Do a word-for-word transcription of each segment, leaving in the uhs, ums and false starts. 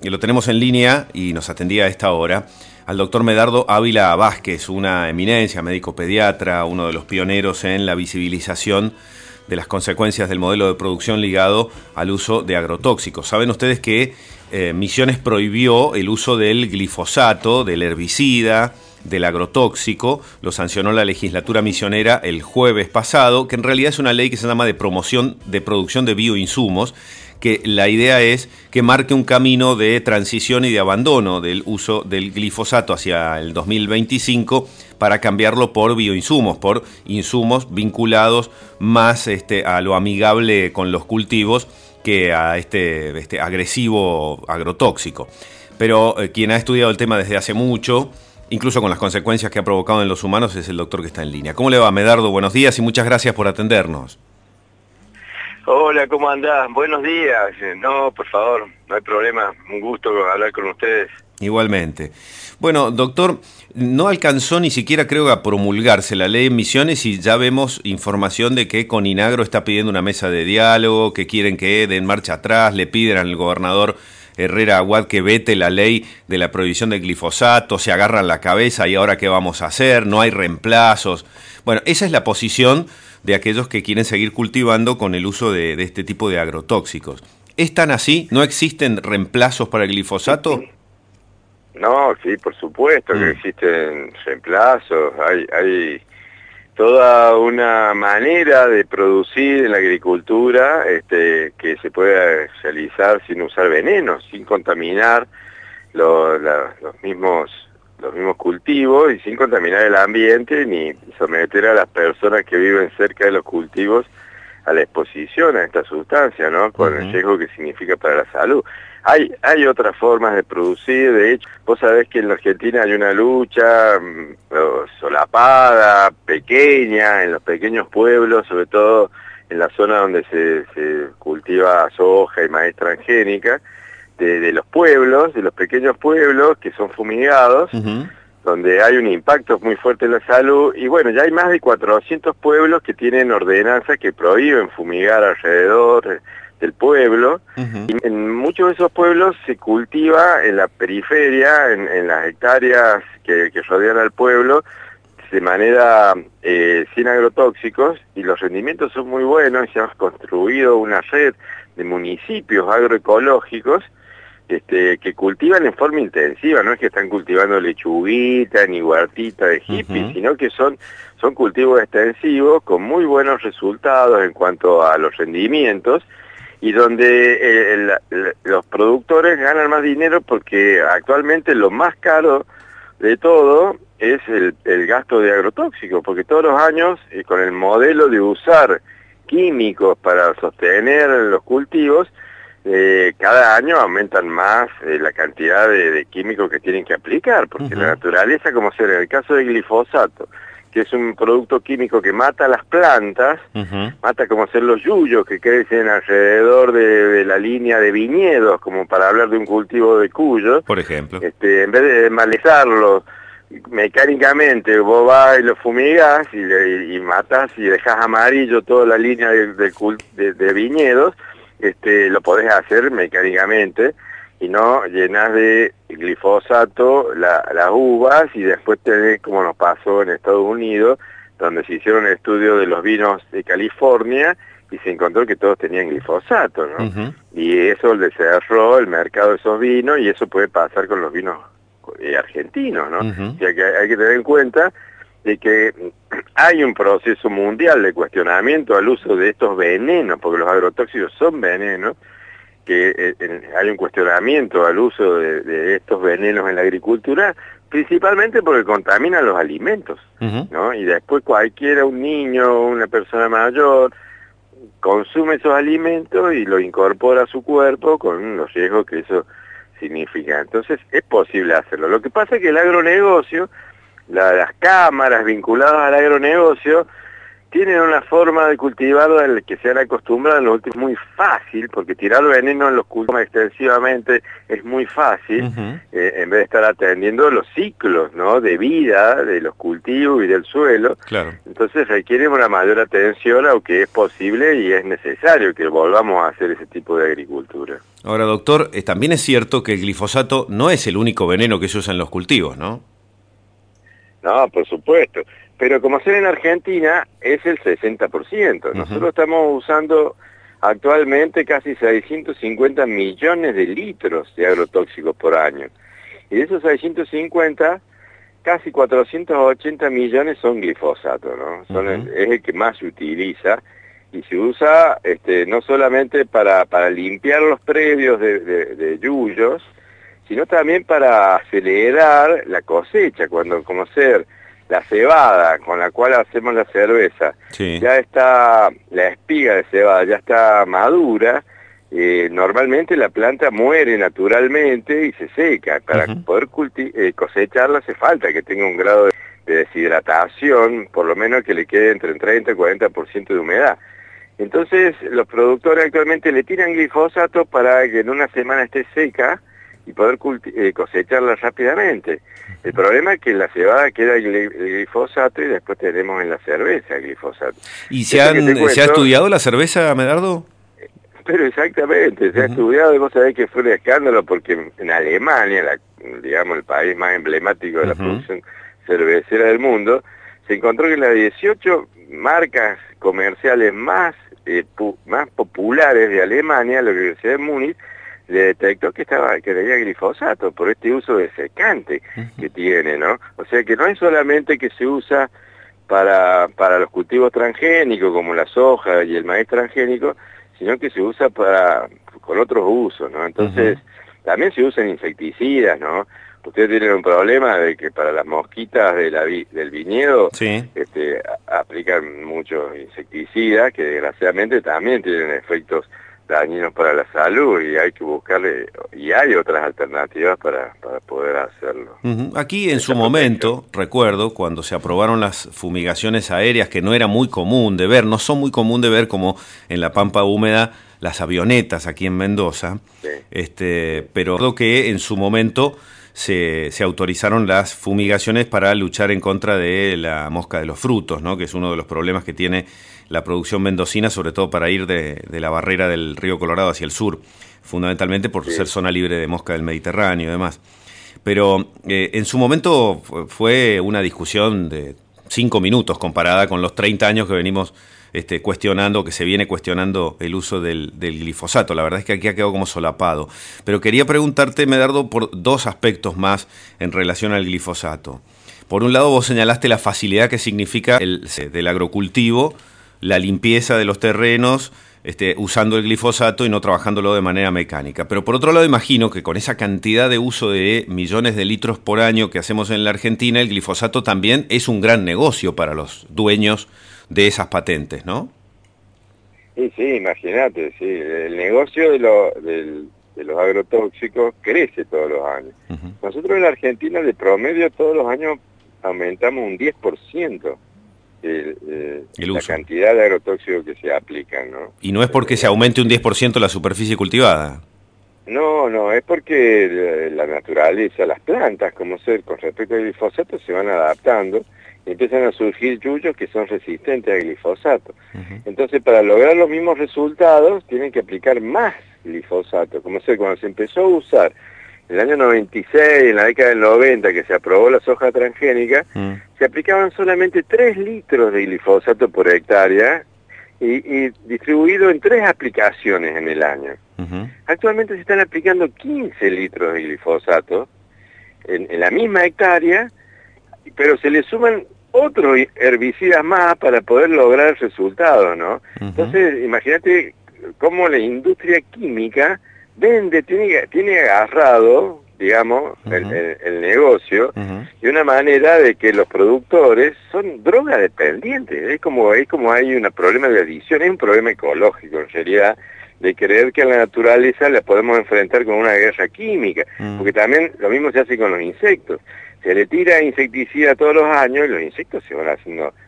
y lo tenemos en línea y nos atendía a esta hora, al doctor Medardo Ávila Vázquez, una eminencia, médico pediatra, uno de los pioneros en la visibilización de las consecuencias del modelo de producción ligado al uso de agrotóxicos. Saben ustedes que eh, Misiones prohibió el uso del glifosato, del herbicida, del agrotóxico, lo sancionó la legislatura misionera el jueves pasado, que en realidad es una ley que se llama de promoción de producción de bioinsumos, que la idea es que marque un camino de transición y de abandono del uso del glifosato hacia el dos mil veinticinco para cambiarlo por bioinsumos, por insumos vinculados más este, a lo amigable con los cultivos que a este, este agresivo agrotóxico. Pero eh, quien ha estudiado el tema desde hace mucho, incluso con las consecuencias que ha provocado en los humanos, es el doctor que está en línea. ¿Cómo le va, Medardo? Buenos días y muchas gracias por atendernos. Hola, ¿cómo andás? Buenos días. No, por favor, no hay problema. Un gusto hablar con ustedes. Igualmente. Bueno, doctor, no alcanzó ni siquiera, creo, a promulgarse la ley en Misiones y ya vemos información de que Coninagro está pidiendo una mesa de diálogo, que quieren que den marcha atrás, le piden al gobernador Herrera Aguad que vete la ley de la prohibición del glifosato, se agarran la cabeza y ahora qué vamos a hacer, no hay reemplazos. Bueno, esa es la posición de aquellos que quieren seguir cultivando con el uso de, de este tipo de agrotóxicos. ¿Es tan así? ¿No existen reemplazos para el glifosato? No, sí, por supuesto mm. que existen reemplazos. Hay, hay toda una manera de producir en la agricultura este, que se puede realizar sin usar venenos, sin contaminar lo, la, los mismos los mismos cultivos y sin contaminar el ambiente ni someter a las personas que viven cerca de los cultivos a la exposición a esta sustancia, ¿no? Con uh-huh. el riesgo que significa para la salud. Hay hay otras formas de producir, de hecho, vos sabés que en la Argentina hay una lucha mmm, solapada, pequeña, en los pequeños pueblos, sobre todo en la zona donde se, se cultiva soja y maíz transgénica, De, de los pueblos, de los pequeños pueblos que son fumigados, uh-huh. donde hay un impacto muy fuerte en la salud, y bueno, ya hay más de cuatrocientos pueblos que tienen ordenanzas que prohíben fumigar alrededor del pueblo, uh-huh. y en muchos de esos pueblos se cultiva en la periferia, en, en las hectáreas que, que rodean al pueblo, de manera eh, sin agrotóxicos, y los rendimientos son muy buenos, y se ha construido una red de municipios agroecológicos Este, que cultivan en forma intensiva, no es que están cultivando lechuguita ni huertita de hippies, uh-huh. sino que son, son cultivos extensivos con muy buenos resultados en cuanto a los rendimientos y donde eh, el, el, los productores ganan más dinero porque actualmente lo más caro de todo es el, el gasto de agrotóxicos, porque todos los años eh, con el modelo de usar químicos para sostener los cultivos, Eh, cada año aumentan más eh, la cantidad de, de químicos que tienen que aplicar, porque uh-huh. la naturaleza, como ser en el caso del glifosato, que es un producto químico que mata las plantas, uh-huh. mata como ser los yuyos que crecen alrededor de, de la línea de viñedos, como para hablar de un cultivo de cuyo, por ejemplo. Este, en vez de malezarlos mecánicamente, vos vas y lo fumigás y, y, y matás y dejás amarillo toda la línea de, de, de, de viñedos. Este, lo podés hacer mecánicamente y no llenás de glifosato la, las uvas y después tenés, como nos pasó en Estados Unidos, donde se hicieron estudios de los vinos de California y se encontró que todos tenían glifosato, ¿no? Uh-huh. Y eso le cerró el mercado de esos vinos y eso puede pasar con los vinos eh, argentinos, ¿no? Uh-huh. O sea que hay, hay que tener en cuenta de que hay un proceso mundial de cuestionamiento al uso de estos venenos, porque los agrotóxicos son venenos, que eh, hay un cuestionamiento al uso de, de estos venenos en la agricultura, principalmente porque contaminan los alimentos, uh-huh. ¿no? Y después cualquiera, un niño, una persona mayor, consume esos alimentos y lo incorpora a su cuerpo con los riesgos que eso significa. Entonces es posible hacerlo. Lo que pasa es que el agronegocio, La, las cámaras vinculadas al agronegocio tienen una forma de cultivarlo al que se han acostumbrado en los últimos, muy fácil, porque tirar veneno en los cultivos extensivamente es muy fácil, uh-huh. eh, en vez de estar atendiendo los ciclos, ¿no?, de vida de los cultivos y del suelo. Claro. Entonces requiere una mayor atención, aunque es posible y es necesario que volvamos a hacer ese tipo de agricultura. Ahora, doctor, eh, también es cierto que el glifosato no es el único veneno que se usa en los cultivos, ¿no? No, por supuesto. Pero como se ve en Argentina, es el sesenta por ciento. Uh-huh. Nosotros estamos usando actualmente casi seiscientos cincuenta millones de litros de agrotóxicos por año. Y de esos seiscientos cincuenta, casi cuatrocientos ochenta millones son glifosato, ¿no? Son uh-huh. el, es el que más se utiliza y se usa este, no solamente para, para limpiar los predios de, de, de yuyos, sino también para acelerar la cosecha, cuando como ser la cebada con la cual hacemos la cerveza, sí. ya está, la espiga de cebada ya está madura, eh, normalmente la planta muere naturalmente y se seca. Para uh-huh. poder eh, cosecharla hace falta que tenga un grado de, de deshidratación, por lo menos que le quede entre el treinta y cuarenta por ciento de humedad. Entonces los productores actualmente le tiran glifosato para que en una semana esté seca y poder eh, cosecharla rápidamente. El problema es que en la cebada queda el glifosato y después tenemos en la cerveza el glifosato. ¿Y se, han, cuento, ¿se ha estudiado la cerveza, Medardo? Pero exactamente, se uh-huh. ha estudiado, y vos sabés que fue un escándalo porque en Alemania, la, digamos el país más emblemático de la uh-huh. producción cervecera del mundo, se encontró que las dieciocho marcas comerciales más, eh, pu- más populares de Alemania, la Universidad de Múnich, le detectó que estaba que tenía glifosato por este uso de secante uh-huh. que tiene, ¿no? O sea que no es solamente que se usa para, para los cultivos transgénicos como la soja y el maíz transgénico, sino que se usa para con otros usos, ¿no? Entonces, uh-huh. también se usan insecticidas, ¿no? Ustedes tienen un problema de que para las mosquitas de la vi, del viñedo sí. este, a, aplican muchos insecticidas que desgraciadamente también tienen efectos dañinos para la salud y hay que buscarle, y hay otras alternativas para, para poder hacerlo. Uh-huh. Aquí en Esta su momento, protección. recuerdo, cuando se aprobaron las fumigaciones aéreas, que no era muy común de ver, no son muy común de ver como en la pampa húmeda, las avionetas aquí en Mendoza, sí. este, pero creo que en su momento se, se autorizaron las fumigaciones para luchar en contra de la mosca de los frutos, ¿no?, que es uno de los problemas que tiene la producción mendocina, sobre todo para ir de, de la barrera del río Colorado hacia el sur, fundamentalmente por sí. ser zona libre de mosca del Mediterráneo y demás. Pero eh, en su momento fue una discusión de cinco minutos comparada con los treinta años que venimos este, cuestionando, que se viene cuestionando el uso del, del glifosato. La verdad es que aquí ha quedado como solapado. Pero quería preguntarte, Medardo, por dos aspectos más en relación al glifosato. Por un lado, vos señalaste la facilidad que significa el del agrocultivo, la limpieza de los terrenos, este, usando el glifosato y no trabajándolo de manera mecánica. Pero por otro lado, imagino que con esa cantidad de uso de millones de litros por año que hacemos en la Argentina, el glifosato también es un gran negocio para los dueños de esas patentes, ¿no? Sí, sí, imagínate, sí. El negocio de, lo, del, de los agrotóxicos crece todos los años. Uh-huh. Nosotros en la Argentina, de promedio, todos los años aumentamos un diez por ciento. El, eh, el la cantidad de agrotóxicos que se aplican, ¿no? Y no es porque se aumente un diez por ciento la superficie cultivada. No, no, es porque la naturaleza, las plantas, como ser con respecto al glifosato, se van adaptando y empiezan a surgir yuyos que son resistentes al glifosato. Uh-huh. Entonces, para lograr los mismos resultados, tienen que aplicar más glifosato. Como ser, cuando se empezó a usar en el año noventa y seis, en la década del noventa, que se aprobó la soja transgénica, mm. se aplicaban solamente tres litros de glifosato por hectárea y, y distribuido en tres aplicaciones en el año. Uh-huh. Actualmente se están aplicando quince litros de glifosato en, en la misma hectárea, pero se le suman otros herbicidas más para poder lograr el resultado, ¿no? Uh-huh. Entonces, imagínate cómo la industria química vende, tiene, tiene agarrado, digamos, uh-huh. el, el, el negocio, uh-huh. de una manera de que los productores son droga dependientes. Es como, es como hay un problema de adicción, es un problema ecológico en realidad, de creer que a la naturaleza la podemos enfrentar con una guerra química, uh-huh. porque también lo mismo se hace con los insectos. Se le tira insecticida todos los años y los insectos se van haciendo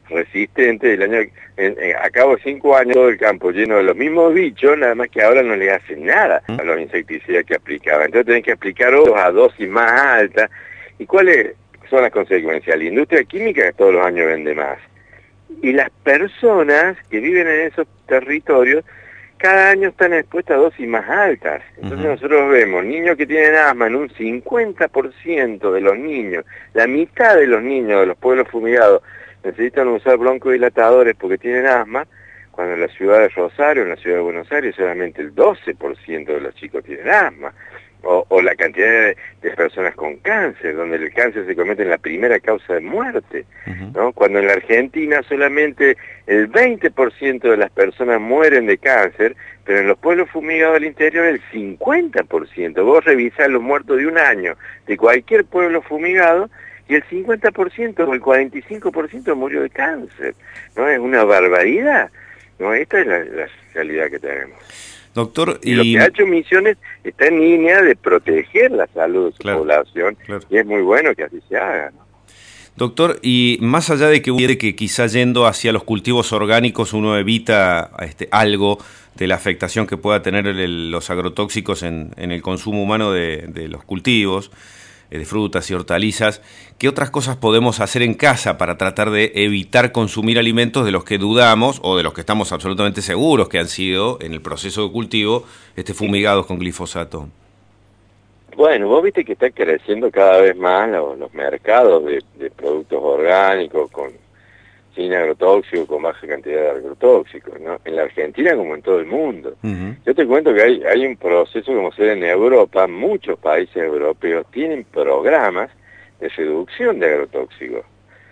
resistente. El año, en, en, a cabo de cinco años todo el campo lleno de los mismos bichos, nada más que ahora no le hacen nada a los insecticidas que aplicaban. Entonces tienen que aplicar otros a dosis más alta. ¿Y cuáles son las consecuencias? La industria química que todos los años vende más. Y las personas que viven en esos territorios cada año están expuestas a dosis más altas. Entonces uh-huh. nosotros vemos niños que tienen asma en un cincuenta por ciento de los niños, la mitad de los niños de los pueblos fumigados necesitan usar broncodilatadores porque tienen asma, cuando en la ciudad de Rosario, en la ciudad de Buenos Aires, solamente el doce por ciento de los chicos tienen asma. O, o la cantidad de, de personas con cáncer, donde el cáncer se convierte en la primera causa de muerte, uh-huh. ¿no? Cuando en la Argentina solamente el veinte por ciento de las personas mueren de cáncer, pero en los pueblos fumigados del interior el cincuenta por ciento. Vos revisás los muertos de un año de cualquier pueblo fumigado y el cincuenta por ciento o el cuarenta y cinco por ciento murió de cáncer, ¿no? Es una barbaridad, ¿no? Esta es la, la realidad que tenemos. Doctor, y... y lo que ha hecho Misiones está en línea de proteger la salud de su claro, población, claro. Y es muy bueno que así se haga, ¿no? Doctor, y más allá de que quiere que quizá yendo hacia los cultivos orgánicos uno evita este, algo de la afectación que pueda tener el, los agrotóxicos en, en el consumo humano de, de los cultivos, de frutas y hortalizas, ¿qué otras cosas podemos hacer en casa para tratar de evitar consumir alimentos de los que dudamos o de los que estamos absolutamente seguros que han sido, en el proceso de cultivo, este, fumigados con glifosato? Bueno, vos viste que están creciendo cada vez más los, los mercados de, de productos orgánicos con sin agrotóxicos, con baja cantidad de agrotóxicos, ¿no? En la Argentina como en todo el mundo. Uh-huh. Yo te cuento que hay, hay un proceso como se ve en Europa, muchos países europeos tienen programas de reducción de agrotóxicos,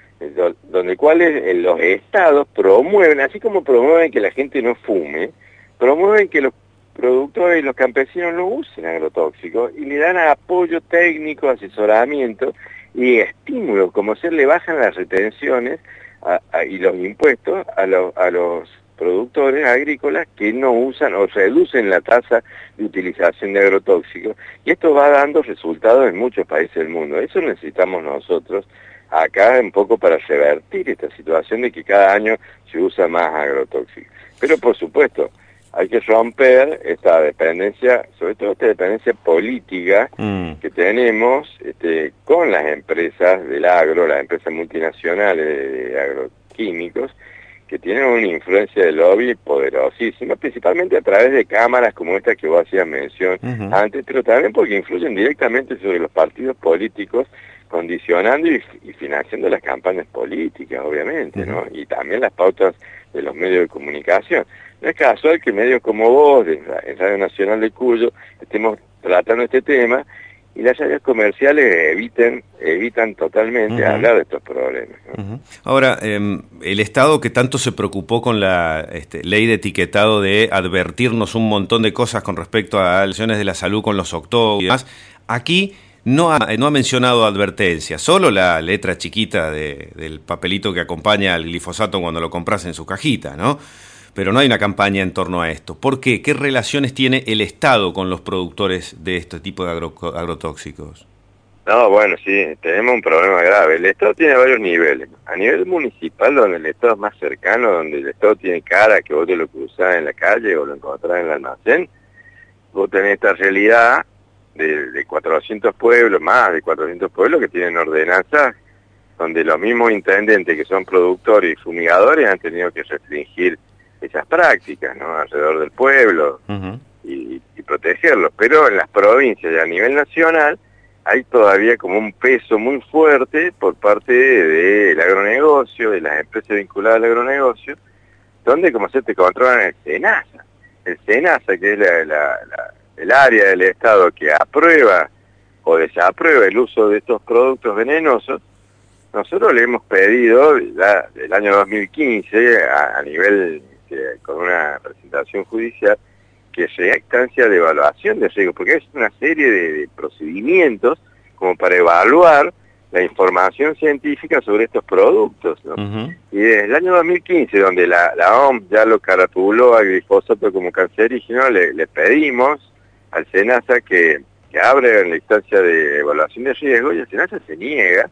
donde cuales los estados promueven, así como promueven que la gente no fume, promueven que los productores y los campesinos no usen agrotóxicos y le dan apoyo técnico, asesoramiento y estímulo, como se le bajan las retenciones A, a, y los impuestos a, lo, a los productores agrícolas que no usan o reducen la tasa de utilización de agrotóxicos, y esto va dando resultados en muchos países del mundo. Eso necesitamos nosotros acá un poco para revertir esta situación de que cada año se usa más agrotóxicos. Pero por supuesto hay que romper esta dependencia, sobre todo esta dependencia política mm. que tenemos este, con las empresas del agro, las empresas multinacionales de agroquímicos, que tienen una influencia de lobby poderosísima, principalmente a través de cámaras como esta que vos hacías mención uh-huh. antes, pero también porque influyen directamente sobre los partidos políticos, condicionando y, y financiando las campañas políticas, obviamente, uh-huh. ¿no? Y también las pautas de los medios de comunicación. No es casual que medios como vos, en Radio Nacional de Cuyo, estemos tratando este tema y las radios comerciales eviten, evitan totalmente uh-huh. hablar de estos problemas, ¿no? Uh-huh. Ahora, eh, el Estado que tanto se preocupó con la este, ley de etiquetado de advertirnos un montón de cosas con respecto a lesiones de la salud con los octógonos y demás, aquí no ha, no ha mencionado advertencias, solo la letra chiquita de, del papelito que acompaña al glifosato cuando lo compras en su cajita, ¿no? Pero no hay una campaña en torno a esto. ¿Por qué? ¿Qué relaciones tiene el Estado con los productores de este tipo de agro, agrotóxicos? No, bueno, sí, tenemos un problema grave. El Estado tiene varios niveles. A nivel municipal, donde el Estado es más cercano, donde el Estado tiene cara, que vos te lo cruzás en la calle o lo encontrás en el almacén, vos tenés esta realidad de, de cuatrocientos pueblos, más de cuatrocientos pueblos que tienen ordenanzas, donde los mismos intendentes que son productores y fumigadores han tenido que restringir esas prácticas, ¿no? Alrededor del pueblo uh-huh. y, y protegerlos. Pero en las provincias y a nivel nacional hay todavía como un peso muy fuerte por parte del agronegocio, de las empresas vinculadas al agronegocio, donde como se te controlan el SENASA. El SENASA, que es la, la, la, el área del Estado que aprueba o desaprueba el uso de estos productos venenosos, nosotros le hemos pedido ya del año dos mil quince a, a nivel que, con una presentación judicial, que sea instancia de evaluación de riesgo, porque es una serie de, de procedimientos como para evaluar la información científica sobre estos productos, ¿no? Uh-huh. Y desde el año dos mil quince, donde la, la O M S ya lo caratuló al glifosato como cancerígeno, le, le pedimos al SENASA que, que abra la instancia de evaluación de riesgo, y el SENASA se niega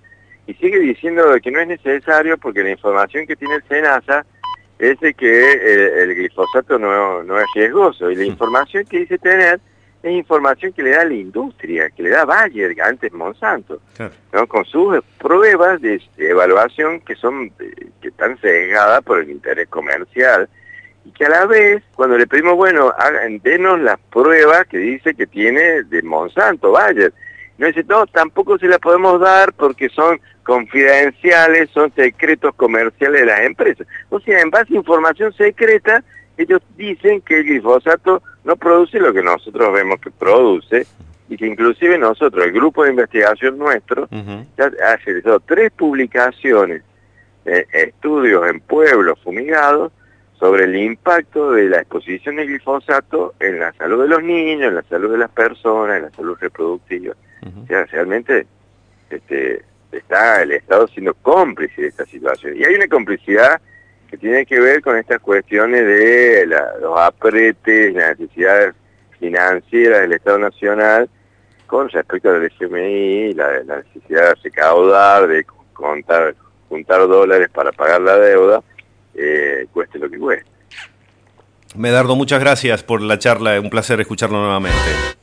y sigue diciendo que no es necesario porque la información que tiene el SENASA es de que eh, el glifosato no, no es riesgoso, y la información que dice tener es información que le da la industria, que le da Bayer, antes Monsanto, claro, ¿no? Con sus pruebas de evaluación que son que están sesgadas por el interés comercial, y que a la vez, cuando le pedimos, bueno, hagan, denos las pruebas que dice que tiene de Monsanto, Bayer, no dice, no, tampoco se las podemos dar porque son confidenciales, son secretos comerciales de las empresas. O sea, en base a información secreta, ellos dicen que el glifosato no produce lo que nosotros vemos que produce, y que inclusive nosotros, el grupo de investigación nuestro, uh-huh, ya ha realizado tres publicaciones, eh, estudios en pueblos fumigados, sobre el impacto de la exposición de glifosato en la salud de los niños, en la salud de las personas, en la salud reproductiva. Uh-huh. O sea, realmente este, está el Estado siendo cómplice de esta situación. Y hay una complicidad que tiene que ver con estas cuestiones de la, los apretes, las necesidades financieras del Estado Nacional con respecto al F M I, la, la necesidad de recaudar, de contar, juntar dólares para pagar la deuda, eh, cueste lo que cueste. Medardo, muchas gracias por la charla, un placer escucharlo nuevamente.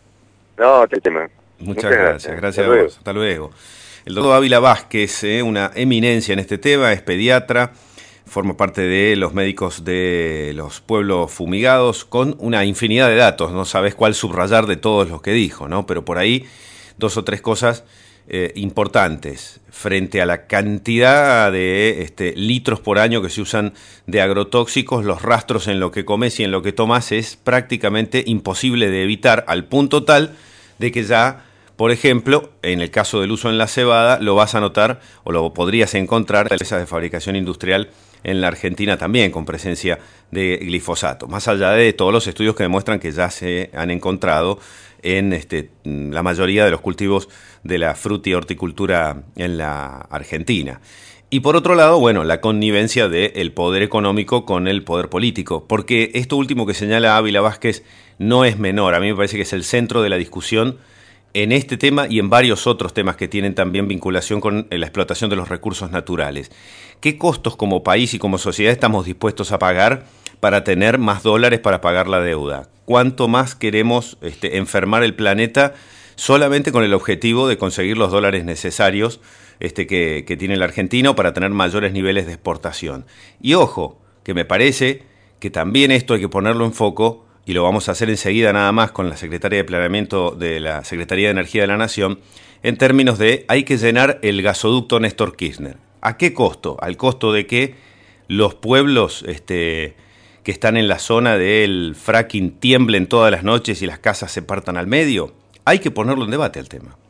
No, te tema. Muchas, muchas gracias, gracias, gracias a vos, hasta luego. El doctor Ávila Vázquez, eh, una eminencia en este tema, es pediatra, forma parte de los médicos de los pueblos fumigados, con una infinidad de datos, no sabes cuál subrayar de todos los que dijo, ¿no? Pero por ahí dos o tres cosas eh, importantes frente a la cantidad de este, litros por año que se usan de agrotóxicos. Los rastros en lo que comes y en lo que tomas es prácticamente imposible de evitar, al punto tal de que ya, por ejemplo, en el caso del uso en la cebada, lo vas a notar o lo podrías encontrar en empresas de fabricación industrial en la Argentina también, con presencia de glifosato, más allá de todos los estudios que demuestran que ya se han encontrado en este, la mayoría de los cultivos de la fruta y horticultura en la Argentina. Y por otro lado, bueno, la connivencia del poder económico con el poder político, porque esto último que señala Ávila Vázquez no es menor, a mí me parece que es el centro de la discusión en este tema y en varios otros temas que tienen también vinculación con la explotación de los recursos naturales. ¿Qué costos como país y como sociedad estamos dispuestos a pagar para tener más dólares para pagar la deuda? ¿Cuánto más queremos este, enfermar el planeta solamente con el objetivo de conseguir los dólares necesarios este, que, que tiene el argentino para tener mayores niveles de exportación? Y ojo, que me parece que también esto hay que ponerlo en foco, y lo vamos a hacer enseguida nada más con la Secretaría de Planeamiento de la Secretaría de Energía de la Nación, en términos de hay que llenar el gasoducto Néstor Kirchner. ¿A qué costo? Al costo de que los pueblos este, que están en la zona del fracking tiemblen todas las noches y las casas se partan al medio. Hay que ponerlo en debate al tema.